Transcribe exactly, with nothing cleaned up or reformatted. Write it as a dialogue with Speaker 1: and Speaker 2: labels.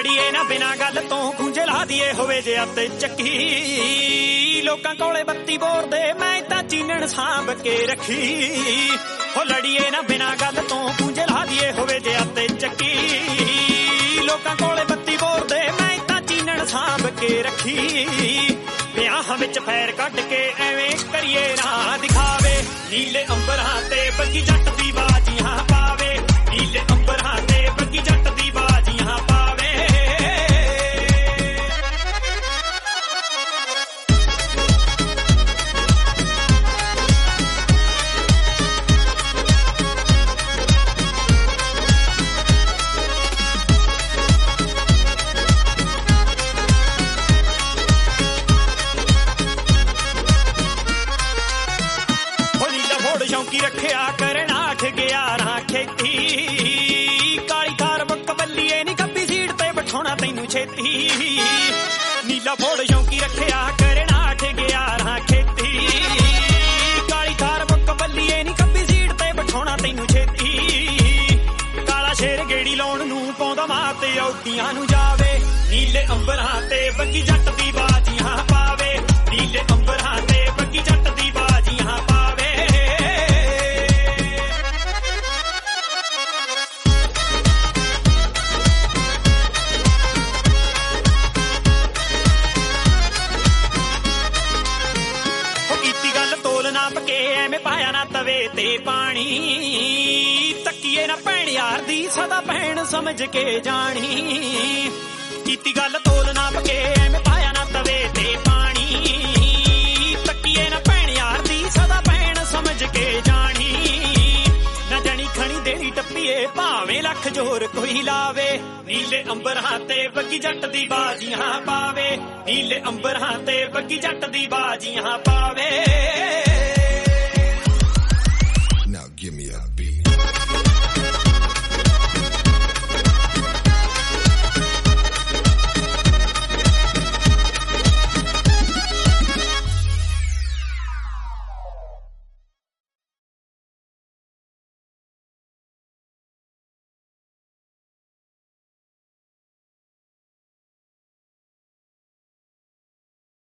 Speaker 1: ਲੜੀਏ ਨਾ ਬਿਨਾਂ ਗੱਲ ਤੋਂ ਖੁੰਝੇ ਲਾ ਦੀਏ ਹੋਵੇ ਜੇ ਅਤੇ ਚੱਕੀ ਲੋਕਾਂ ਕੋਲੇ ਬੱਤੀ ਬੋਰਦੇ ਮੈਂ ਤਾਂ ਚੀਨਣ ਸਾਂਭ ਕੇ ਰੱਖੀ ਹੋ ਲੜੀਏ ਨਾ ਬਿਨਾਂ ਗੱਲ ਤੋਂ ਖੁੰਝੇ ਲਾ ਦੀਏ ਹੋਵੇ ਜੇ ਅਤੇ ਚੱਕੀ ਲੋਕਾਂ ਕੋਲੇ ਬੱਤੀ ਬੋਰਦੇ ਮੈਂ ਤਾਂ ਚੀਨਣ ਸਾਂਭ ਕੇ ਰੱਖੀ ਵਿਆਹਾਂ ਵਿੱਚ ਫੈਰ ਕੱਢ ਕੇ ਐਵੇਂ ਕਰੀਏ ਨਾ ਦਿਖਾਵੇ ਨੀਲੇ ਅੰਬਰਾਂ ਤੇ ਬੱਗੀ ਜੱਟ ਦੀ ਬਾਜੀਆਂ ਪਾਵੇ ਨੀਲੇ ਅੰਬਰਾਂ ਤੇ ਬੱਗੀ ਜੱਟ ਦੀ ਬਾਜੀਆਂ ਪਾਵੇ ਸ਼ੌਂਕੀ ਰੱਖਿਆ ਕਰਨਾ ਅੱਠ ਗਿਆਰਾਂ ਖੇਤੀ ਕਾਲੀ ਥਾਰ ਬੱਕ ਬੱਲੀਏ ਨੀ ਖੱਬੀ ਸੀਟ ਤੇ ਬਿਠਾਉਣਾ ਤੈਨੂੰ ਛੇਤੀ ਨੀਲਾ ਫੋੜ ਸ਼ੌਂਕੀ ਰੱਖਿਆ ਕਰਨਾ ਅੱਠ ਗਿਆਰਾਂ ਖੇਤੀ ਕਾਲੀ ਥਾਰ ਬੱਕ ਬੱਲੀਏ ਨੀ ਖੱਬੀ ਸੀਟ ਤੇ ਬਿਠਾਉਣਾ ਤੈਨੂੰ ਛੇਤੀ ਕਾਲਾ ਸ਼ੇਰ ਗੇੜੀ ਲਾਉਣ ਨੂੰ ਪਾਉਂਦਾ ਮਾਂ ਤੇ ਔਡੀਆਂ ਨੂੰ ਜਾਵੇ ਨੀਲੇ ਅੰਬਰਾਂ ਤੇ ਬੱਗੀ ਜੱਟ ਦੀ ਬਾਜੀਆਂ ਪਾਵੇ ਨੀਲੇ ਅੰਬਰਾਂ ਤੇ ਬੱਗੀ ਜੱਟ ਦੀ ਬਾਜੀਆਂ ਪਾਵੇ ਐਵੇਂ ਪਾਇਆ ਨਾ ਤਵੇ ਤੇ ਪਾਣੀ ਤੱਕੀਏ ਨਾ ਭੈਣ ਯਾਰ ਦੀ ਸਦਾ ਭੈਣ ਸਮਝ ਕੇ ਜਾਣੀ ਕੀਤੀ ਗੱਲ ਤੋਲ ਨਾ ਪਕੇ ਐਵੇਂ ਪਾਇਆ ਨਾ ਤਵੇ ਤੇ ਪਾਣੀ ਤੱਕੀਏ ਨਾ ਭੈਣ ਯਾਰ ਦੀ ਸਦਾ ਭੈਣ ਸਮਝ ਕੇ ਜਾਣੀ ਨਾ ਜਣੀ ਖਣੀ ਦੇਣੀ ਟੱਪੀਏ ਭਾਵੇਂ ਲੱਖ ਜ਼ੋਰ ਕੋਈ ਲਾਵੇ ਨੀਲੇ ਅੰਬਰਾਂ ਤੇ ਬੱਗੀ ਜੱਟ ਦੀ ਬਾਜੀਆਂ ਪਾਵੇ ਨੀਲੇ ਅੰਬਰਾਂ ਤੇ ਬੱਗੀ ਜੱਟ ਦੀ ਬਾਜੀਆਂ ਪਾਵੇ